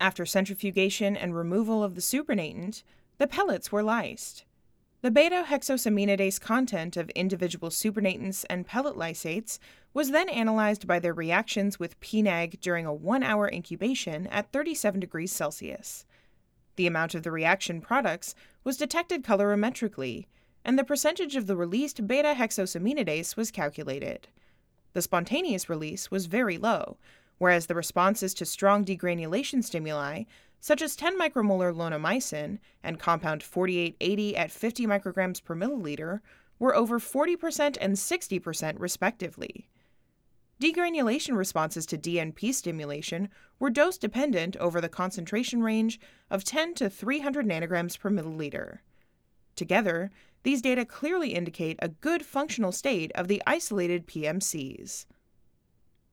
After centrifugation and removal of the supernatant, the pellets were lysed. The beta-hexosaminidase content of individual supernatants and pellet lysates was then analyzed by their reactions with PNAG during a 1-hour incubation at 37 degrees Celsius. The amount of the reaction products was detected colorimetrically, and the percentage of the released beta-hexosaminidase was calculated. The spontaneous release was very low, whereas the responses to strong degranulation stimuli, such as 10 micromolar lonomycin and compound 4880 at 50 micrograms per milliliter, were over 40% and 60% respectively. Degranulation responses to DNP stimulation were dose-dependent over the concentration range of 10 to 300 nanograms per milliliter. Together, these data clearly indicate a good functional state of the isolated PMCs.